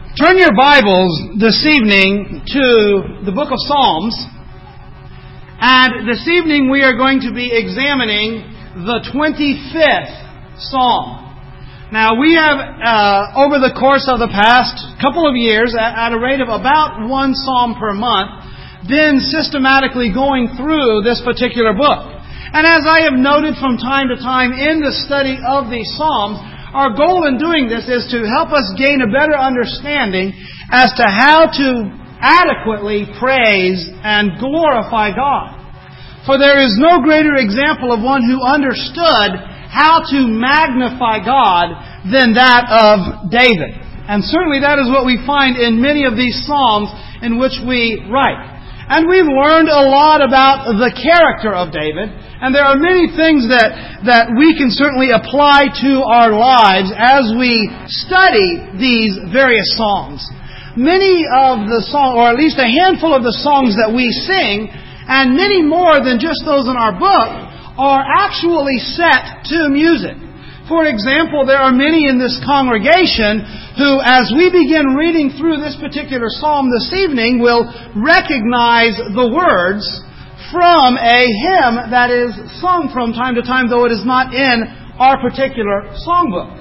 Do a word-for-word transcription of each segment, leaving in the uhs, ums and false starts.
Turn your Bibles this evening to the book of Psalms. And this evening we are going to be examining the twenty-fifth Psalm. Now we have, uh, over the course of the past couple of years, at, at a rate of about one Psalm per month, been systematically going through this particular book. And as I have noted from time to time in the study of these Psalms, our goal in doing this is to help us gain a better understanding as to how to adequately praise and glorify God. For there is no greater example of one who understood how to magnify God than that of David. And certainly that is what we find in many of these Psalms in which we write. And we've learned a lot about the character of David. And there are many things that, that we can certainly apply to our lives as we study these various songs. Many of the songs, or at least a handful of the songs that we sing, and many more than just those in our book, are actually set to music. For example, there are many in this congregation who, as we begin reading through this particular psalm this evening, will recognize the words from a hymn that is sung from time to time, though it is not in our particular songbook.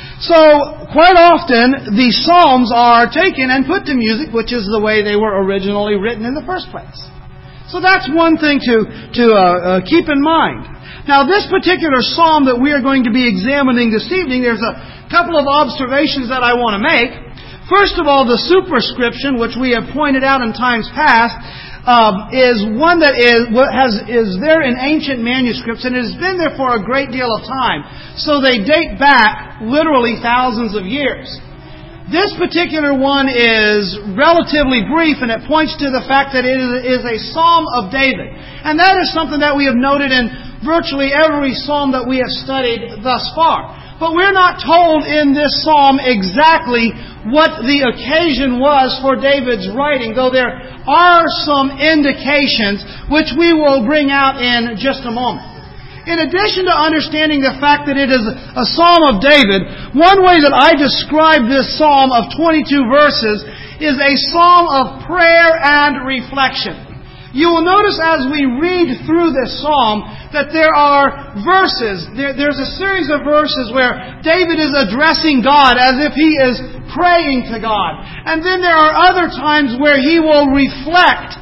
So, quite often, these psalms are taken and put to music, which is the way they were originally written in the first place. So that's one thing to, to uh, uh, keep in mind. Now, this particular psalm that we are going to be examining this evening, there's a couple of observations that I want to make. First of all, the superscription, which we have pointed out in times past, Um, is one that is has is there in ancient manuscripts, and it has been there for a great deal of time. So they date back literally thousands of years. This particular one is relatively brief, and it points to the fact that it is a Psalm of David. And that is something that we have noted in virtually every psalm that we have studied thus far. But we're not told in this psalm exactly what the occasion was for David's writing, though there are some indications which we will bring out in just a moment. In addition to understanding the fact that it is a Psalm of David, one way that I describe this psalm of twenty-two verses is a psalm of prayer and reflection. You will notice as we read through this psalm that there are verses, there, there's a series of verses where David is addressing God as if he is praying to God. And then there are other times where he will reflect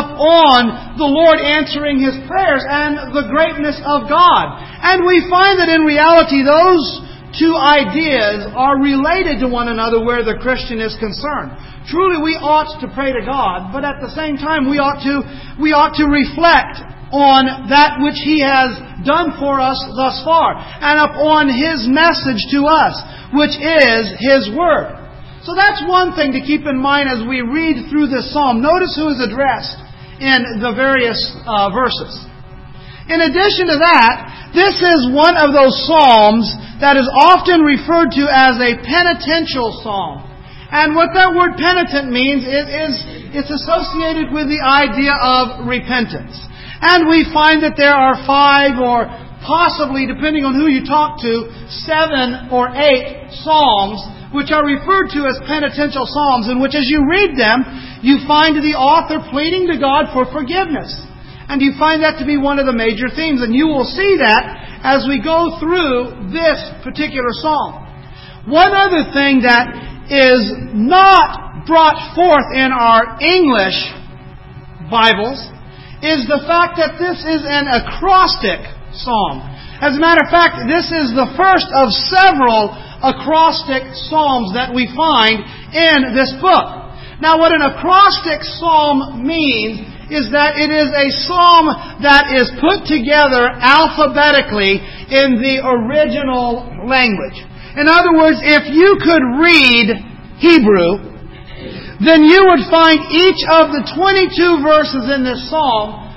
upon the Lord answering his prayers and the greatness of God. And we find that in reality those two ideas are related to one another where the Christian is concerned. Truly we ought to pray to God, but at the same time we ought to we ought to reflect on that which He has done for us thus far, and upon His message to us, which is His Word. So that's one thing to keep in mind as we read through this psalm. Notice who is addressed in the various uh, verses. In addition to that, this is one of those psalms that is often referred to as a penitential psalm. And what that word penitent means is, is it's associated with the idea of repentance. And we find that there are five or possibly, depending on who you talk to, seven or eight psalms which are referred to as penitential psalms, in which as you read them, you find the author pleading to God for forgiveness. And you find that to be one of the major themes. And you will see that as we go through this particular psalm. One other thing that is not brought forth in our English Bibles is the fact that this is an acrostic psalm. As a matter of fact, this is the first of several acrostic psalms that we find in this book. Now, what an acrostic psalm means is that it is a psalm that is put together alphabetically in the original language. In other words, if you could read Hebrew, then you would find each of the twenty-two verses in this psalm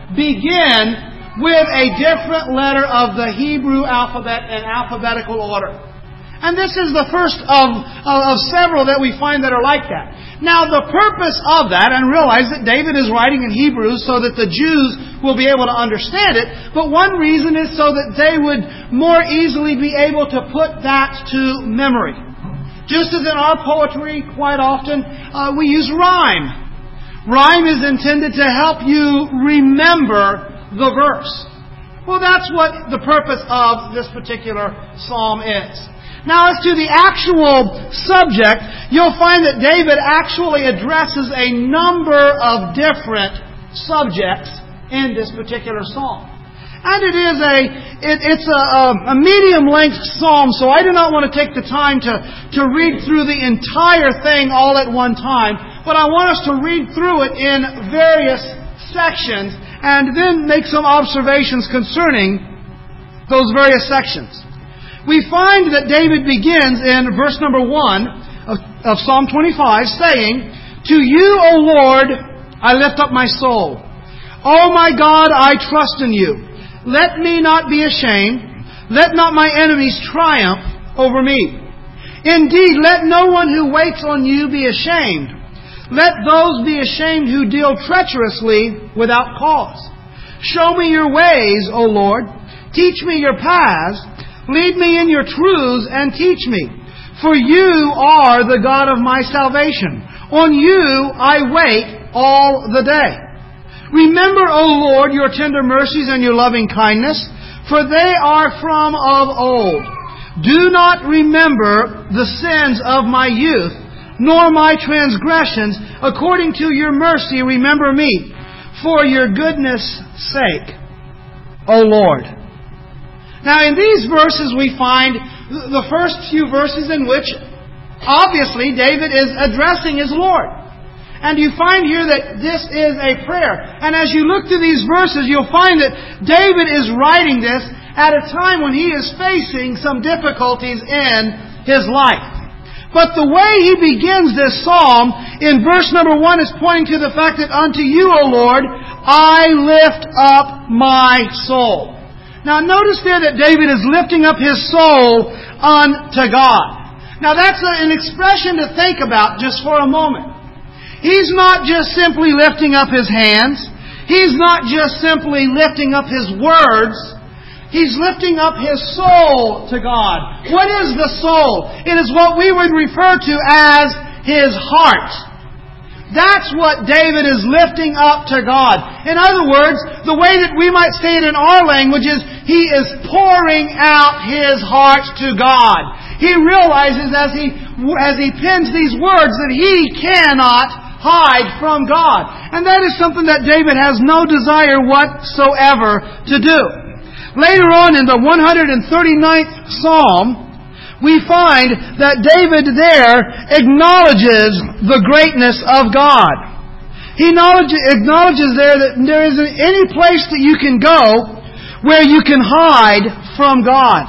begin with a different letter of the Hebrew alphabet in alphabetical order. And this is the first of, of, of several that we find that are like that. Now, the purpose of that, and realize that David is writing in Hebrew so that the Jews will be able to understand it, but one reason is so that they would more easily be able to put that to memory. Just as in our poetry, quite often, uh, we use rhyme. Rhyme is intended to help you remember the verse. Well, that's what the purpose of this particular psalm is. Now, as to the actual subject, you'll find that David actually addresses a number of different subjects in this particular psalm. And it is a it, it's a, a medium-length psalm, so I do not want to take the time to, to read through the entire thing all at one time, but I want us to read through it in various sections and then make some observations concerning those various sections. We find that David begins in verse number one of, of Psalm twenty-five, saying, "To you, O Lord, I lift up my soul. O my God, I trust in you. Let me not be ashamed. Let not my enemies triumph over me. Indeed, let no one who waits on you be ashamed. Let those be ashamed who deal treacherously without cause. Show me your ways, O Lord. Teach me your paths. Lead me in your truths and teach me. For you are the God of my salvation. On you I wait all the day. Remember, O Lord, your tender mercies and your loving kindness, for they are from of old. Do not remember the sins of my youth, nor my transgressions. According to your mercy, remember me, for your goodness' sake, O Lord." Now, in these verses, we find the first few verses in which, obviously, David is addressing his Lord. And you find here that this is a prayer. And as you look through these verses, you'll find that David is writing this at a time when he is facing some difficulties in his life. But the way he begins this psalm in verse number one is pointing to the fact that unto you, O Lord, I lift up my soul. Now notice there that David is lifting up his soul unto God. Now that's an expression to think about just for a moment. He's not just simply lifting up his hands. He's not just simply lifting up his words. He's lifting up his soul to God. What is the soul? It is what we would refer to as his heart. That's what David is lifting up to God. In other words, the way that we might say it in our language is, he is pouring out his heart to God. He realizes as he, as he pens these words that he cannot hide from God. And that is something that David has no desire whatsoever to do. Later on in the one hundred thirty-ninth Psalm, we find that David there acknowledges the greatness of God. He acknowledges there that there isn't any place that you can go where you can hide from God.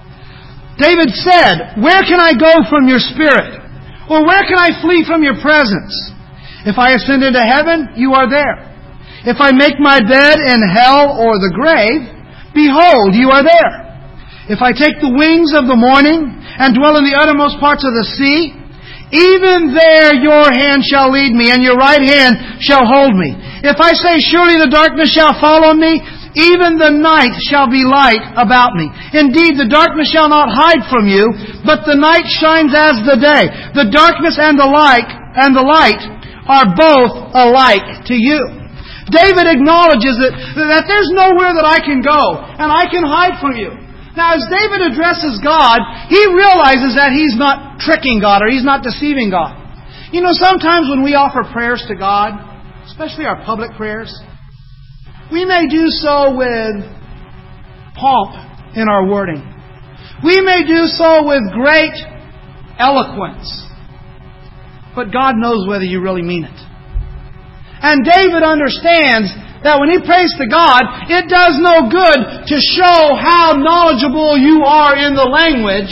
David said, "Where can I go from your spirit? Or where can I flee from your presence? If I ascend into heaven, you are there. If I make my bed in hell or the grave, behold, you are there. If I take the wings of the morning and dwell in the uttermost parts of the sea, even there your hand shall lead me, and your right hand shall hold me. If I say, surely the darkness shall fall on me, even the night shall be light about me. Indeed, the darkness shall not hide from you, but the night shines as the day. The darkness and the light and the light are both alike to you." David acknowledges that, that there's nowhere that I can go, and I can hide from you. Now, as David addresses God, he realizes that he's not tricking God, or he's not deceiving God. You know, sometimes when we offer prayers to God, especially our public prayers, we may do so with pomp in our wording. We may do so with great eloquence. But God knows whether you really mean it. And David understands that when he prays to God, it does no good to show how knowledgeable you are in the language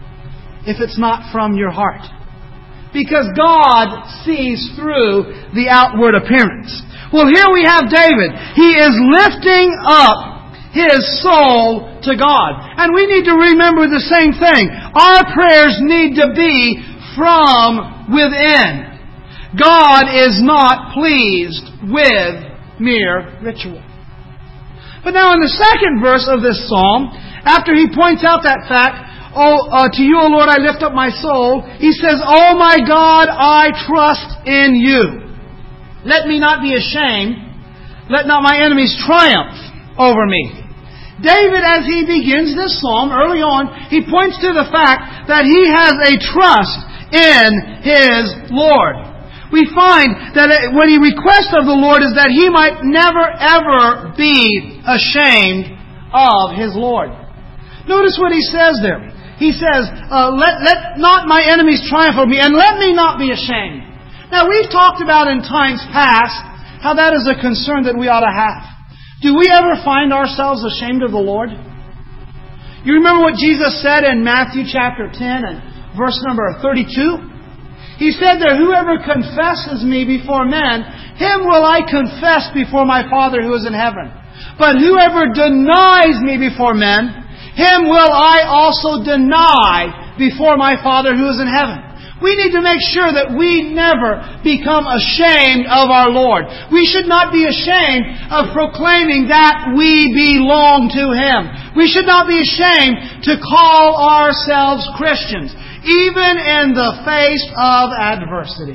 if it's not from your heart. Because God sees through the outward appearance. Well, here we have David. He is lifting up his soul to God. And we need to remember the same thing. Our prayers need to be from within. God is not pleased with mere ritual. But now in the second verse of this psalm, after he points out that fact, Oh, uh, to you, O Lord, I lift up my soul. He says, Oh my God, I trust in you. Let me not be ashamed. Let not my enemies triumph over me. David, as he begins this psalm, early on, he points to the fact that he has a trust in his Lord. We find that what he requests of the Lord is that he might never, ever be ashamed of his Lord. Notice what he says there. He says, uh, let, let not my enemies triumph over me, and let me not be ashamed. Now, we've talked about in times past how that is a concern that we ought to have. Do we ever find ourselves ashamed of the Lord? You remember what Jesus said in Matthew chapter ten and verse number thirty-two? He said that whoever confesses me before men, him will I confess before my Father who is in heaven. But whoever denies me before men, him will I also deny before my Father who is in heaven. We need to make sure that we never become ashamed of our Lord. We should not be ashamed of proclaiming that we belong to Him. We should not be ashamed to call ourselves Christians, even in the face of adversity.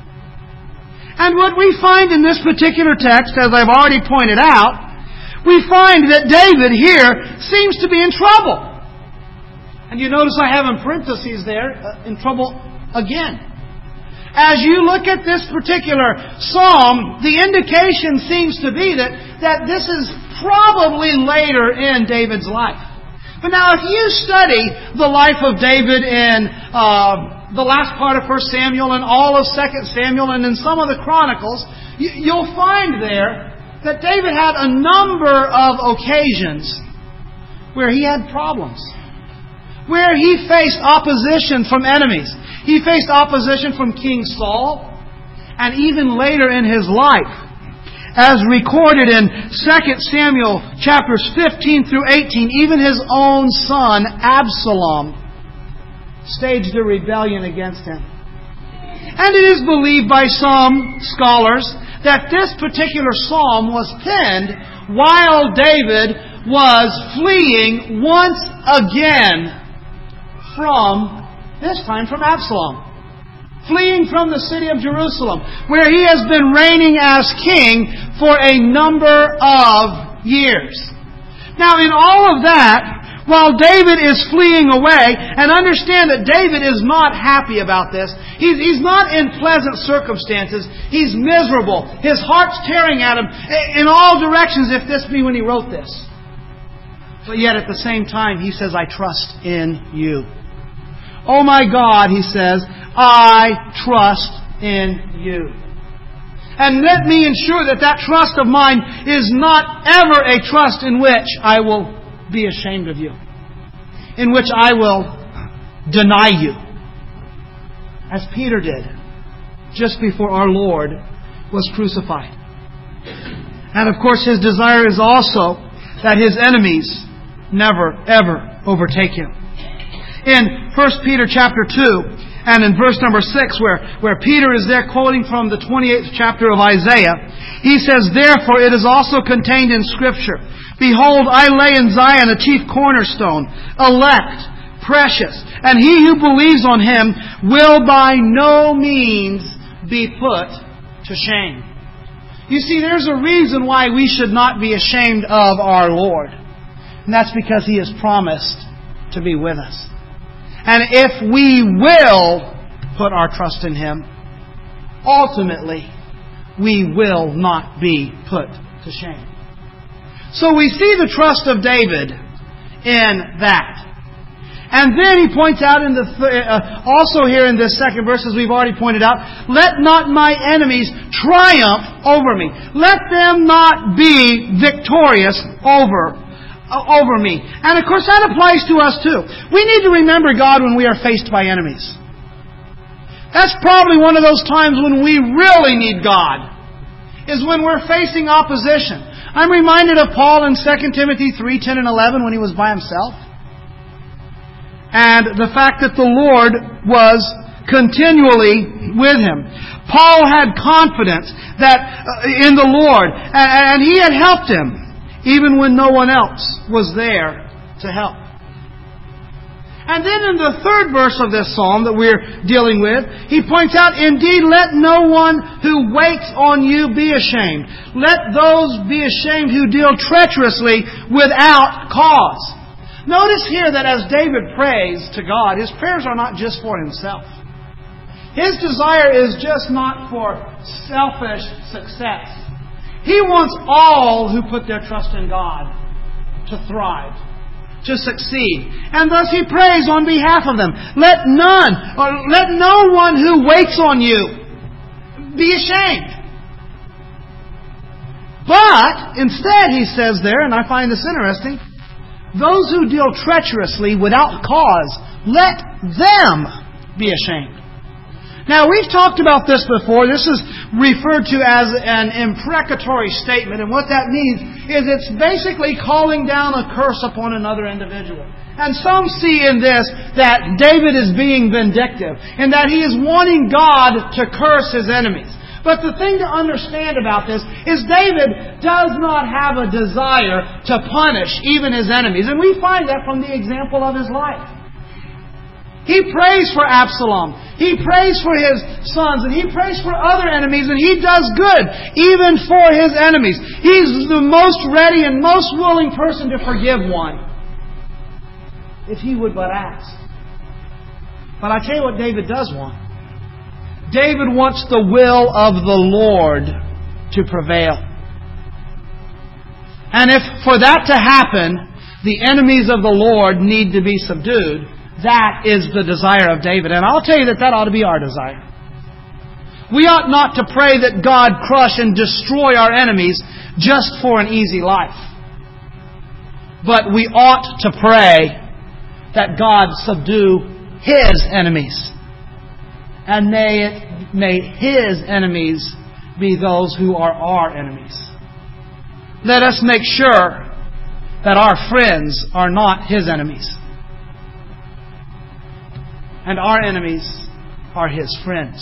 And what we find in this particular text, as I've already pointed out, we find that David here seems to be in trouble. And you notice I have in parentheses there, uh, in trouble again. As you look at this particular psalm, the indication seems to be that, that this is probably later in David's life. But now if you study the life of David in uh, the last part of First Samuel and all of Second Samuel and in some of the Chronicles, you, you'll find there that David had a number of occasions where he had problems, where he faced opposition from enemies. He faced opposition from King Saul, and even later in his life, as recorded in Second Samuel chapters fifteen through eighteen, even his own son, Absalom, staged a rebellion against him. And it is believed by some scholars that this particular psalm was penned while David was fleeing once again from, this time from Absalom. Fleeing from the city of Jerusalem, where he has been reigning as king for a number of years. Now, in all of that, while David is fleeing away, and understand that David is not happy about this. He's, he's not in pleasant circumstances. He's miserable. His heart's tearing at him in all directions, if this be when he wrote this. But yet at the same time, he says, I trust in you. Oh my God, he says, I trust in you. And let me ensure that that trust of mine is not ever a trust in which I will be ashamed of you, in which I will deny you, as Peter did just before our Lord was crucified. And of course, his desire is also that his enemies never, ever overtake him. In First Peter chapter two, and in verse number six, where, where Peter is there quoting from the twenty-eighth chapter of Isaiah, he says, Therefore it is also contained in Scripture, Behold, I lay in Zion a chief cornerstone, elect, precious, and he who believes on Him will by no means be put to shame. You see, there's a reason why we should not be ashamed of our Lord. And that's because He has promised to be with us. And if we will put our trust in Him, ultimately, we will not be put to shame. So we see the trust of David in that. And then he points out in the uh, also here in this second verse, as we've already pointed out, let not my enemies triumph over me. Let them not be victorious over over me. And of course that applies to us too. We need to remember God when we are faced by enemies. That's probably one of those times when we really need God, is when we're facing opposition. I'm reminded of Paul in Second Timothy three, ten and eleven when he was by himself. And the fact that the Lord was continually with him. Paul had confidence that uh, in the Lord, and, and he had helped him even when no one else was there to help. And then in the third verse of this psalm that we're dealing with, he points out, indeed, let no one who waits on you be ashamed. Let those be ashamed who deal treacherously without cause. Notice here that as David prays to God, his prayers are not just for himself. His desire is just not for selfish success. He wants all who put their trust in God to thrive, to succeed. And thus he prays on behalf of them. Let none, or let no one who waits on you be ashamed. But instead, he says there, and I find this interesting, those who deal treacherously without cause, let them be ashamed. Now, we've talked about this before. This is referred to as an imprecatory statement. And what that means is it's basically calling down a curse upon another individual. And some see in this that David is being vindictive and that he is wanting God to curse his enemies. But the thing to understand about this is David does not have a desire to punish even his enemies. And we find that from the example of his life. He prays for Absalom. He prays for his sons. And he prays for other enemies. And he does good, even for his enemies. He's the most ready and most willing person to forgive one, if he would but ask. But I tell you what David does want. David wants the will of the Lord to prevail. And if for that to happen, the enemies of the Lord need to be subdued, that is the desire of David. And I'll tell you that that ought to be our desire. We ought not to pray that God crush and destroy our enemies just for an easy life. But we ought to pray that God subdue His enemies. And may, it, may His enemies be those who are our enemies. Let us make sure that our friends are not His enemies. And our enemies are His friends.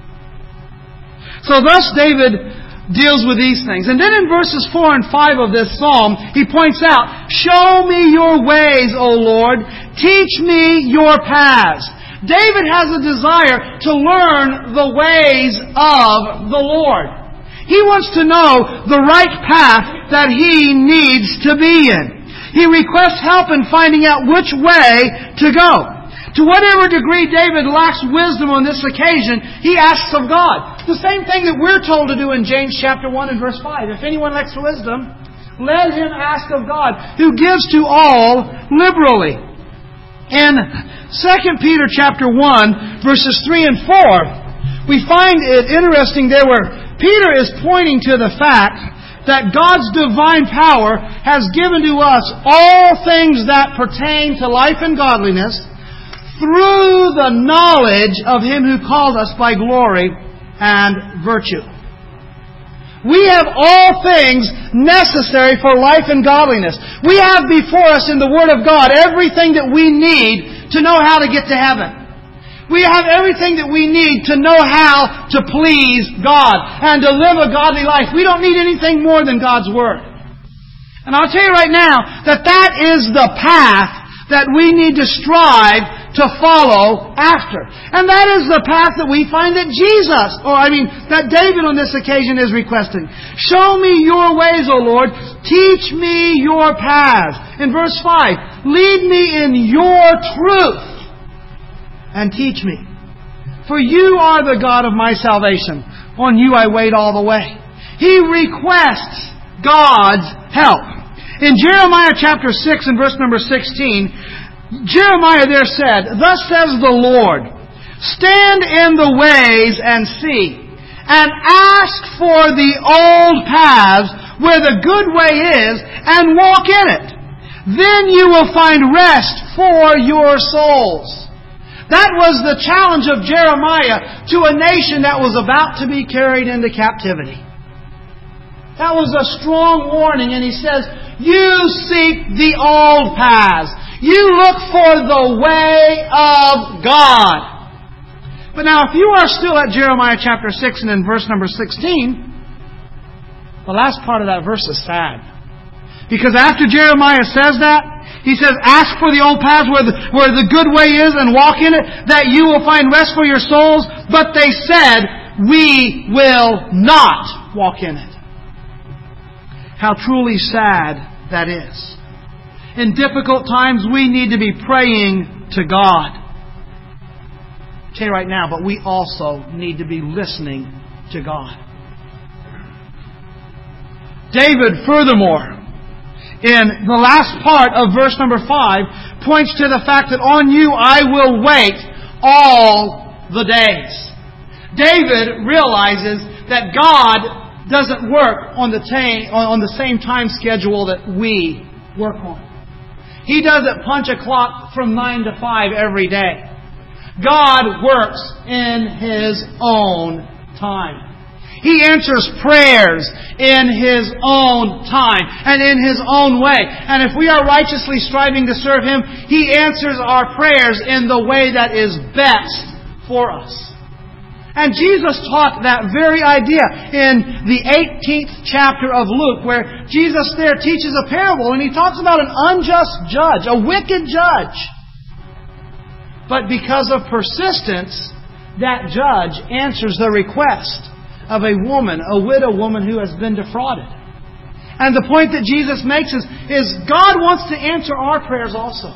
So thus David deals with these things. And then in verses four and five of this psalm, he points out, show me your ways, O Lord. Teach me your paths. David has a desire to learn the ways of the Lord. He wants to know the right path that he needs to be in. He requests help in finding out which way to go. To whatever degree David lacks wisdom on this occasion, he asks of God. The same thing that we're told to do in James chapter one and verse five. If anyone lacks wisdom, let him ask of God, who gives to all liberally. In Second Peter chapter one, verses three and four, we find it interesting there where Peter is pointing to the fact that God's divine power has given to us all things that pertain to life and godliness, through the knowledge of Him who called us by glory and virtue. We have all things necessary for life and godliness. We have before us in the Word of God everything that we need to know how to get to heaven. We have everything that we need to know how to please God and to live a godly life. We don't need anything more than God's Word. And I'll tell you right now that that is the path that we need to strive to follow after. And that is the path that we find that Jesus, or I mean, that David on this occasion is requesting. Show me your ways, O Lord. Teach me your paths. In verse five, lead me in your truth and teach me. For you are the God of my salvation. On you I wait all the way. He requests God's help. In Jeremiah chapter six and verse number sixteen, Jeremiah there said, thus says the Lord, stand in the ways and see, and ask for the old paths where the good way is, and walk in it. Then you will find rest for your souls. That was the challenge of Jeremiah to a nation that was about to be carried into captivity. That was a strong warning, and he says, you seek the old paths. You look for the way of God. But now, if you are still at Jeremiah chapter six and in verse number sixteen, the last part of that verse is sad. Because after Jeremiah says that, He says, ask for the old paths where the, where the good way is and walk in it, that you will find rest for your souls. But they said, we will not walk in it. How truly sad that is. In difficult times, we need to be praying to God. I'll tell you right now, but we also need to be listening to God. David, furthermore, in the last part of verse number five, points to the fact that on you I will wait all the days. David realizes that God doesn't work on the, ta- on the same time schedule that we work on. He doesn't punch a clock from nine to five every day. God works in His own time. He answers prayers in His own time and in His own way. And if we are righteously striving to serve Him, He answers our prayers in the way that is best for us. And Jesus taught that very idea in the eighteenth chapter of Luke, where Jesus there teaches a parable and He talks about an unjust judge, a wicked judge. But because of persistence, that judge answers the request of a woman, a widow woman who has been defrauded. And the point that Jesus makes is, is God wants to answer our prayers also.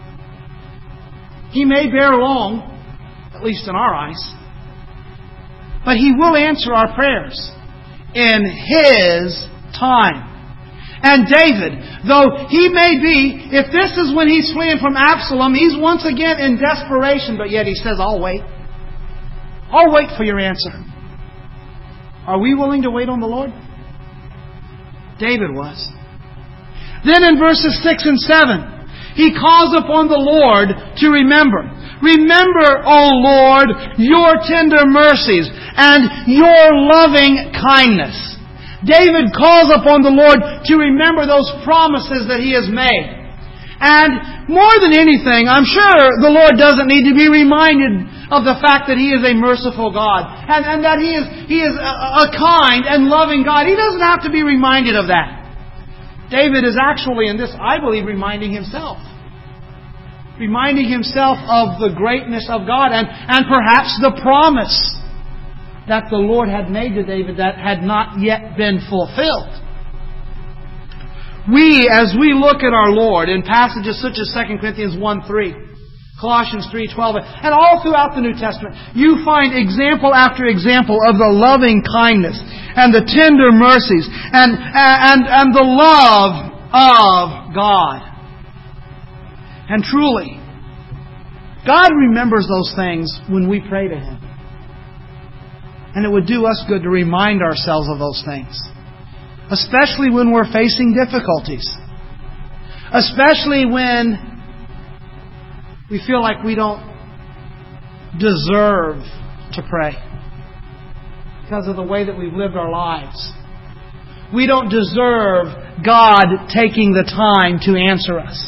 He may bear long, at least in our eyes, but He will answer our prayers in His time. And David, though he may be, if this is when he's fleeing from Absalom, he's once again in desperation, but yet he says, I'll wait. I'll wait for your answer. Are we willing to wait on the Lord? David was. Then in verses six and seven, he calls upon the Lord to remember. Remember, O Lord, your tender mercies and your loving kindness. David calls upon the Lord to remember those promises that He has made. And more than anything, I'm sure the Lord doesn't need to be reminded of the fact that He is a merciful God. And, and that He is, He is a, a kind and loving God. He doesn't have to be reminded of that. David is actually, in this, I believe, reminding himself. Reminding himself of the greatness of God and, and perhaps the promise that the Lord had made to David that had not yet been fulfilled. We, as we look at our Lord in passages such as Second Corinthians one three, Colossians three twelve, and all throughout the New Testament, you find example after example of the loving kindness and the tender mercies and, and, and the love of God. And truly, God remembers those things when we pray to Him. And it would do us good to remind ourselves of those things. Especially when we're facing difficulties. Especially when we feel like we don't deserve to pray because of the way that we've lived our lives. We don't deserve God taking the time to answer us.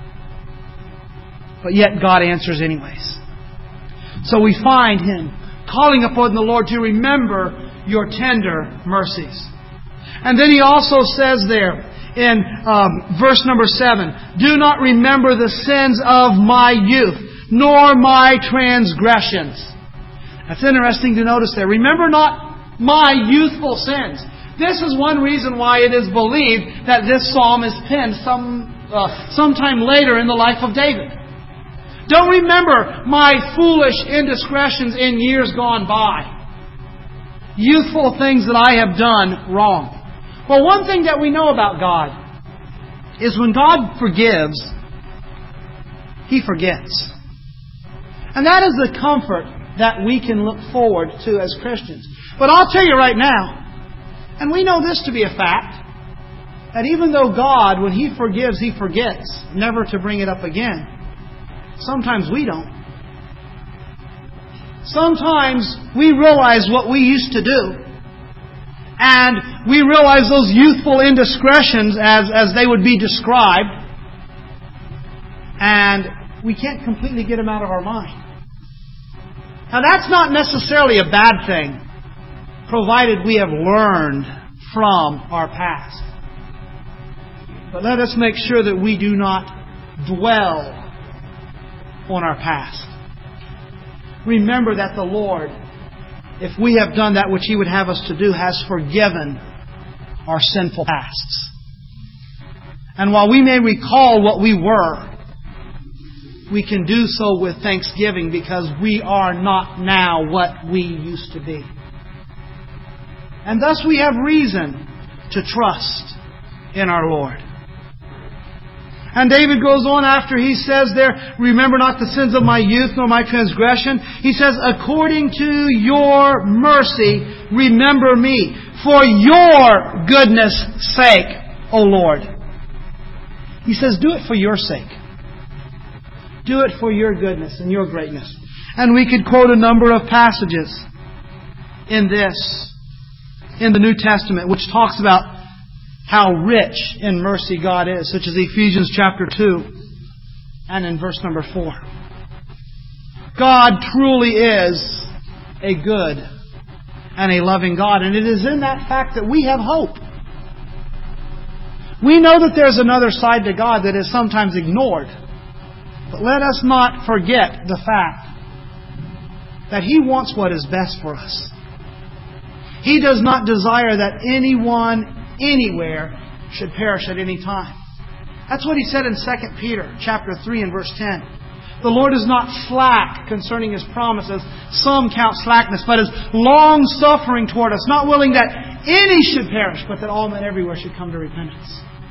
But yet God answers anyways. So we find Him calling upon the Lord to remember your tender mercies. And then He also says there, in um, verse number seven, do not remember the sins of my youth, nor my transgressions. That's interesting to notice there. Remember not my youthful sins. This is one reason why it is believed that this psalm is penned some uh, sometime later in the life of David. Don't remember my foolish indiscretions in years gone by. Youthful things that I have done wrong. Well, one thing that we know about God is when God forgives, He forgets. And that is the comfort that we can look forward to as Christians. But I'll tell you right now, and we know this to be a fact, that even though God, when He forgives, He forgets, never to bring it up again, sometimes we don't. Sometimes we realize what we used to do. And we realize those youthful indiscretions as, as they would be described. And we can't completely get them out of our mind. Now that's not necessarily a bad thing, provided we have learned from our past. But let us make sure that we do not dwell on our past. Remember that the Lord, if we have done that which He would have us to do, has forgiven our sinful pasts. And while we may recall what we were, we can do so with thanksgiving because we are not now what we used to be. And thus we have reason to trust in our Lord. And David goes on after he says there, remember not the sins of my youth nor my transgression. He says, according to your mercy, remember me for your goodness' sake, O Lord. He says, do it for your sake. Do it for your goodness and your greatness. And we could quote a number of passages in this, in the New Testament, which talks about how rich in mercy God is, such as Ephesians chapter two and in verse number four. God truly is a good and a loving God, and it is in that fact that we have hope. We know that there's another side to God that is sometimes ignored, but let us not forget the fact that He wants what is best for us. He does not desire that anyone anywhere should perish at any time. That's what He said in Second Peter chapter three and verse ten. The Lord is not slack concerning His promises. Some count slackness, but is long-suffering toward us, not willing that any should perish, but that all men everywhere should come to repentance.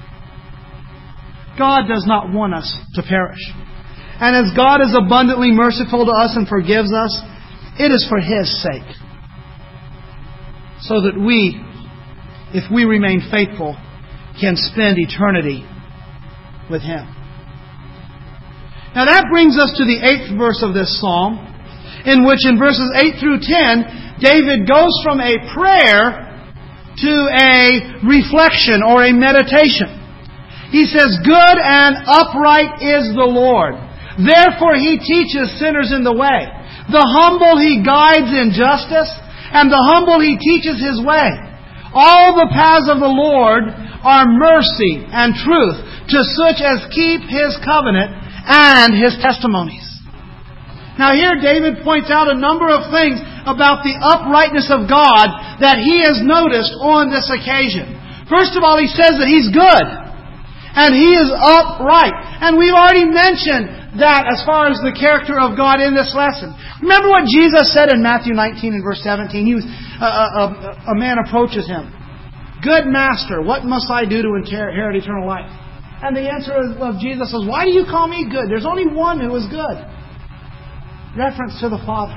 God does not want us to perish. And as God is abundantly merciful to us and forgives us, it is for His sake. So that we, if we remain faithful, can spend eternity with Him. Now that brings us to the eighth verse of this psalm, in which in verses eight through ten, David goes from a prayer to a reflection or a meditation. He says, good and upright is the Lord. Therefore He teaches sinners in the way. The humble He guides in justice, and the humble He teaches His way. All the paths of the Lord are mercy and truth to such as keep His covenant and His testimonies. Now here David points out a number of things about the uprightness of God that he has noticed on this occasion. First of all, he says that He's good and He is upright. And we've already mentioned that as far as the character of God in this lesson. Remember what Jesus said in Matthew nineteen and verse seventeen? He was, a, a, a man approaches Him. Good Master, what must I do to inherit eternal life? And the answer of Jesus is, why do you call me good? There's only one who is good. Reference to the Father.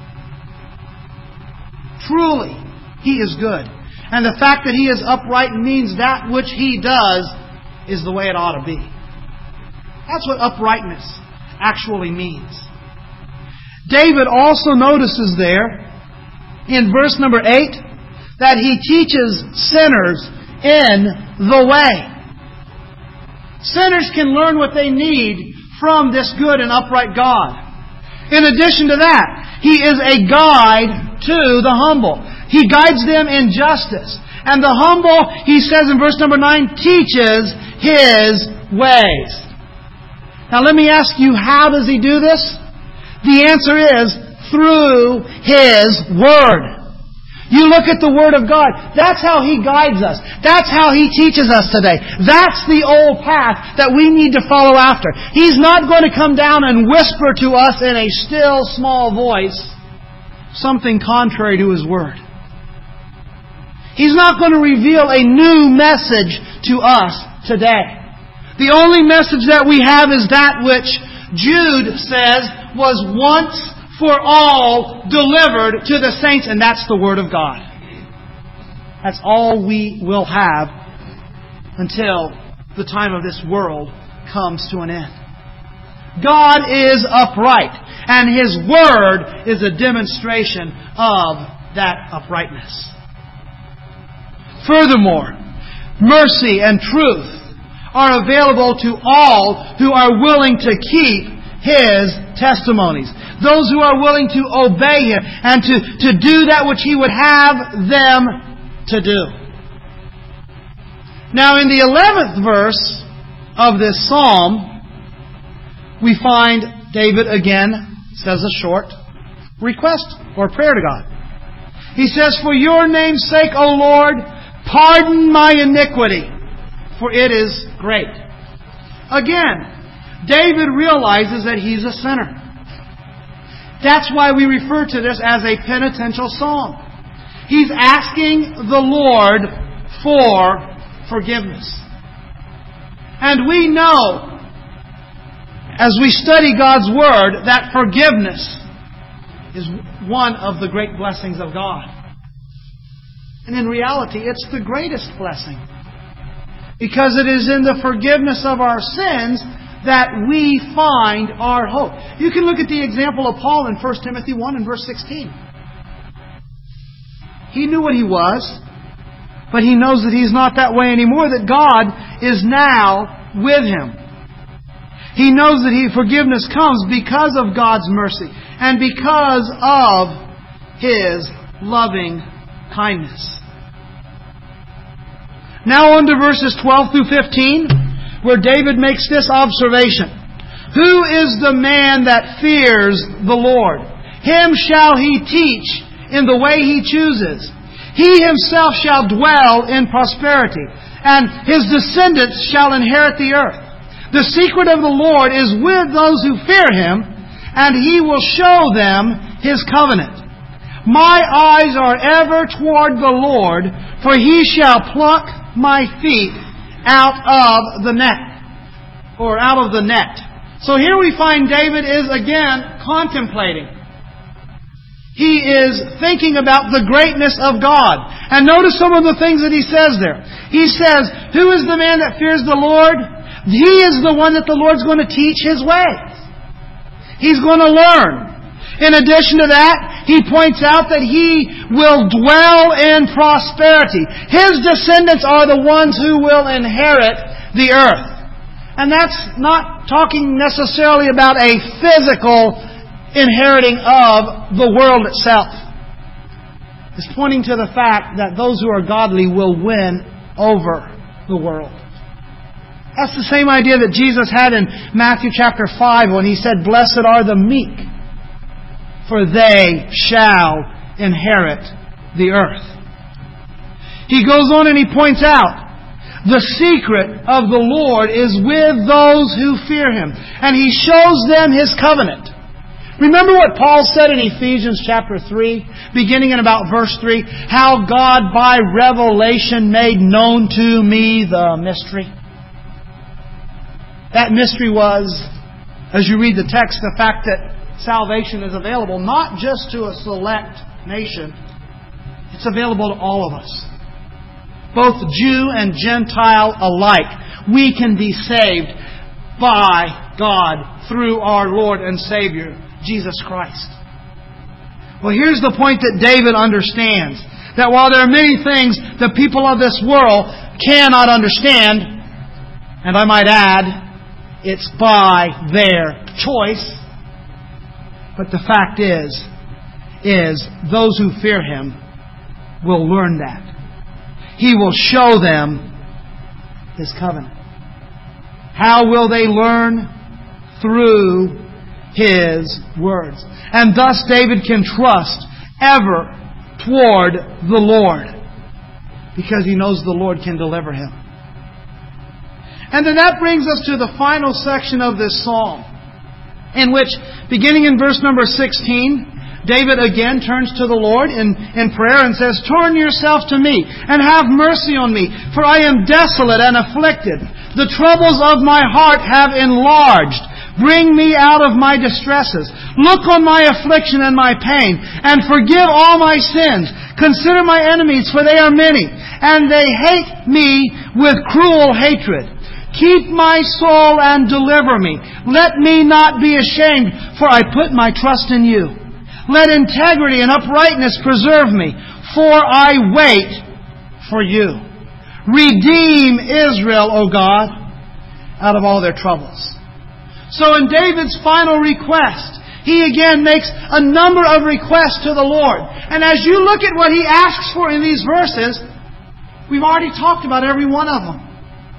Truly, He is good. And the fact that He is upright means that which He does is the way it ought to be. That's what uprightness actually means. David also notices there in verse number eight that he teaches sinners in the way. Sinners can learn what they need from this good and upright God. In addition to that, He is a guide to the humble. He guides them in justice. And the humble, he says in verse number nine, teaches His ways. Now let me ask you, how does He do this? The answer is through His Word. You look at the Word of God. That's how He guides us. That's how He teaches us today. That's the old path that we need to follow after. He's not going to come down and whisper to us in a still, small voice something contrary to His Word. He's not going to reveal a new message to us today. The only message that we have is that which Jude says was once for all delivered to the saints, and that's the Word of God. That's all we will have until the time of this world comes to an end. God is upright, and His Word is a demonstration of that uprightness. Furthermore, mercy and truth are available to all who are willing to keep His testimonies. Those who are willing to obey Him and to, to do that which He would have them to do. Now in the eleventh verse of this psalm, we find David again says a short request or prayer to God. He says, "For your name's sake, O Lord, pardon my iniquity, for it is great." Again, David realizes that he's a sinner. That's why we refer to this as a penitential psalm. He's asking the Lord for forgiveness. And we know, as we study God's Word, that forgiveness is one of the great blessings of God. And in reality, it's the greatest blessing. Because it is in the forgiveness of our sins that we find our hope. You can look at the example of Paul in First Timothy one and verse sixteen. He knew what he was, but he knows that he's not that way anymore, that God is now with him. He knows that he, forgiveness comes because of God's mercy and because of His loving kindness. Now on to verses twelve through fifteen, where David makes this observation. "Who is the man that fears the Lord? Him shall He teach in the way He chooses. He Himself shall dwell in prosperity, and His descendants shall inherit the earth. The secret of the Lord is with those who fear Him, and He will show them His covenant. My eyes are ever toward the Lord, for He shall pluck my feet out of the net." Or out of the net. So here we find David is again contemplating. He is thinking about the greatness of God. And notice some of the things that he says there. He says, "Who is the man that fears the Lord? He is the one that the Lord's going to teach His ways. He's going to learn." In addition to that, he points out that He will dwell in prosperity. His descendants are the ones who will inherit the earth. And that's not talking necessarily about a physical inheriting of the world itself. It's pointing to the fact that those who are godly will win over the world. That's the same idea that Jesus had in Matthew chapter five when He said, "Blessed are the meek, for they shall inherit the earth." He goes on and he points out, the secret of the Lord is with those who fear Him, and He shows them His covenant. Remember what Paul said in Ephesians chapter three, beginning in about verse three, how God by revelation made known to me the mystery. That mystery was, as you read the text, the fact that salvation is available not just to a select nation. It's available to all of us. Both Jew and Gentile alike. We can be saved by God through our Lord and Savior, Jesus Christ. Well, here's the point that David understands. That while there are many things the people of this world cannot understand, and I might add, it's by their choice, but the fact is, is those who fear Him will learn that. He will show them His covenant. How will they learn? Through His words. And thus David can trust ever toward the Lord, because he knows the Lord can deliver him. And then that brings us to the final section of this psalm, in which, beginning in verse number sixteen, David again turns to the Lord in, in prayer and says, "Turn yourself to me and have mercy on me, for I am desolate and afflicted. The troubles of my heart have enlarged. Bring me out of my distresses. Look on my affliction and my pain, and forgive all my sins. Consider my enemies, for they are many, and they hate me with cruel hatred. Keep my soul and deliver me. Let me not be ashamed, for I put my trust in you. Let integrity and uprightness preserve me, for I wait for you. Redeem Israel, O God, out of all their troubles." So in David's final request, he again makes a number of requests to the Lord. And as you look at what he asks for in these verses, we've already talked about every one of them.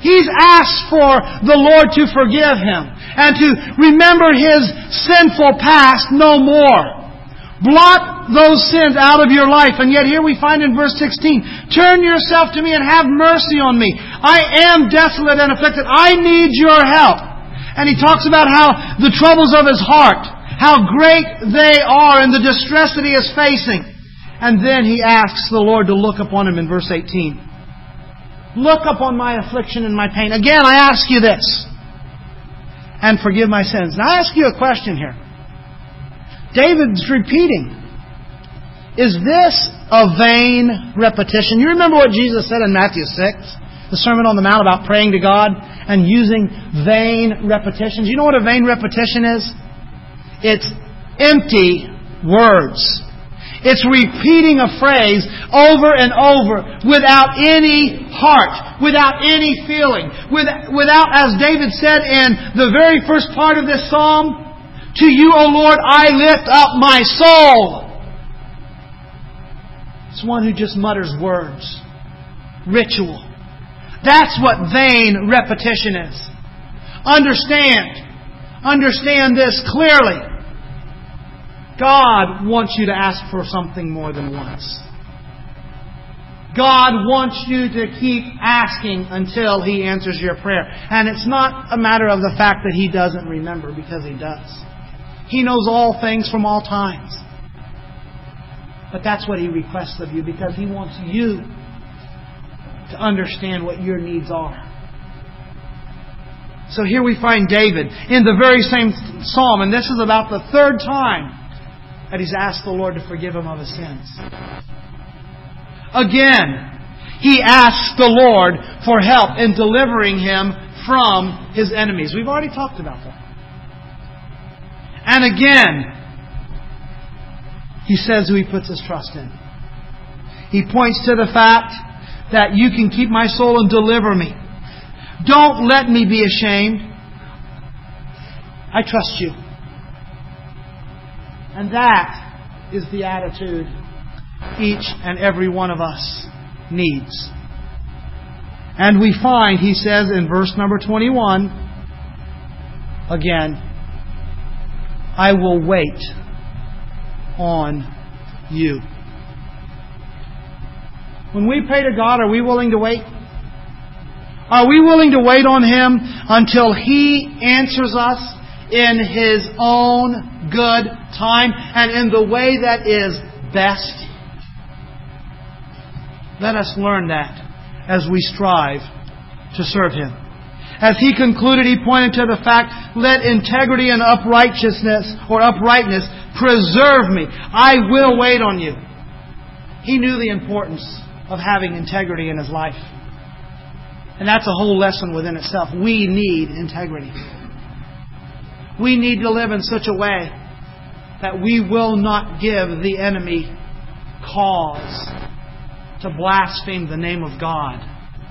He's asked for the Lord to forgive him and to remember his sinful past no more. Blot those sins out of your life. And yet here we find in verse sixteen, turn yourself to me and have mercy on me. I am desolate and afflicted. I need your help. And he talks about how the troubles of his heart, how great they are and the distress that he is facing. And then he asks the Lord to look upon him in verse eighteen. Look upon my affliction and my pain. Again, I ask you this. And forgive my sins. Now I ask you a question here. David's repeating. Is this a vain repetition? You remember what Jesus said in Matthew six? The Sermon on the Mount about praying to God and using vain repetitions. You know what a vain repetition is? It's empty words. It's repeating a phrase over and over without any heart, without any feeling, without, as David said in the very first part of this psalm, to you, O Lord, I lift up my soul. It's one who just mutters words. Ritual. That's what vain repetition is. Understand. Understand this clearly. God wants you to ask for something more than once. God wants you to keep asking until He answers your prayer. And it's not a matter of the fact that He doesn't remember, because He does. He knows all things from all times. But that's what He requests of you, because He wants you to understand what your needs are. So here we find David in the very same psalm, and this is about the third time that he's asked the Lord to forgive him of his sins. Again, he asks the Lord for help in delivering him from his enemies. We've already talked about that. And again, he says who he puts his trust in. He points to the fact that you can keep my soul and deliver me. Don't let me be ashamed. I trust you. And that is the attitude each and every one of us needs. And we find, he says in verse number twenty-one, again, I will wait on you. When we pray to God, are we willing to wait? Are we willing to wait on Him until He answers us in His own good time and in the way that is best? Let us learn that as we strive to serve Him. As he concluded, he pointed to the fact, let integrity and uprightness or uprightness preserve me. I will wait on you. He knew the importance of having integrity in his life. And that's a whole lesson within itself. We need integrity. We need to live in such a way that we will not give the enemy cause to blaspheme the name of God.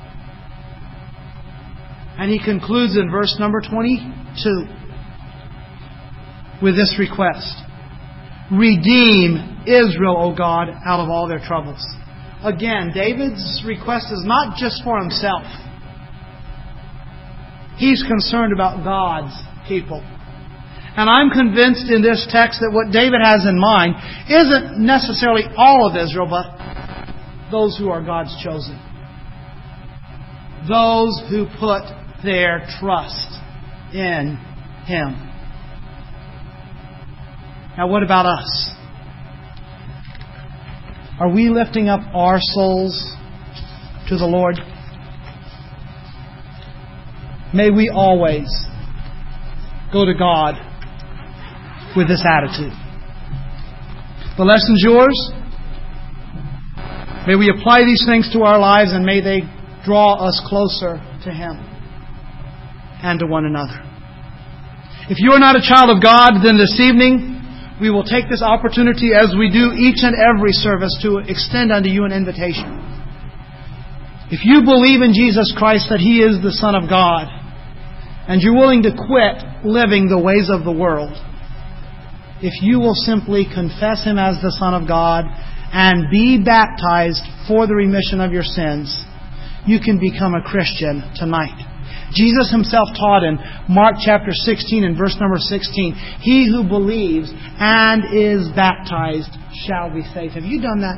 And he concludes in verse number twenty-two with this request. Redeem Israel, O God, out of all their troubles. Again, David's request is not just for himself. He's concerned about God's people. And I'm convinced in this text that what David has in mind isn't necessarily all of Israel, but those who are God's chosen. Those who put their trust in Him. Now, what about us? Are we lifting up our souls to the Lord? May we always go to God with this attitude. The lesson's yours. May we apply these things to our lives, and may they draw us closer to Him and to one another. If you are not a child of God, then this evening we will take this opportunity, as we do each and every service, to extend unto you an invitation. If you believe in Jesus Christ, that He is the Son of God, and you're willing to quit living the ways of the world, if you will simply confess Him as the Son of God and be baptized for the remission of your sins, you can become a Christian tonight. Jesus Himself taught in Mark chapter sixteen and verse number sixteen, "He who believes and is baptized shall be saved." Have you done that?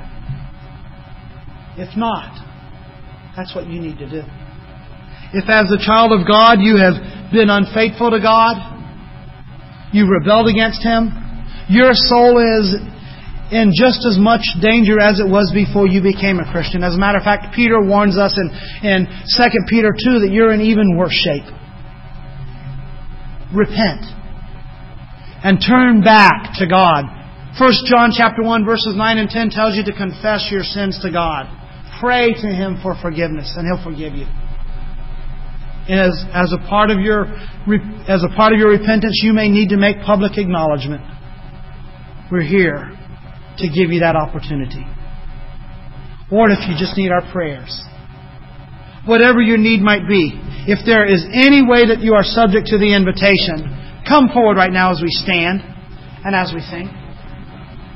If not, that's what you need to do. If as a child of God you have been unfaithful to God, you've rebelled against Him, your soul is in just as much danger as it was before you became a Christian. As a matter of fact, Peter warns us in, in Second Peter two that you're in even worse shape. Repent and turn back to God. First John chapter one verses nine and ten tells you to confess your sins to God. Pray to Him for forgiveness and He'll forgive you. As, as a part of your as a part of your repentance, you may need to make public acknowledgement. We're here to give you that opportunity. Or if you just need our prayers. Whatever your need might be. If there is any way that you are subject to the invitation, come forward right now as we stand and as we sing.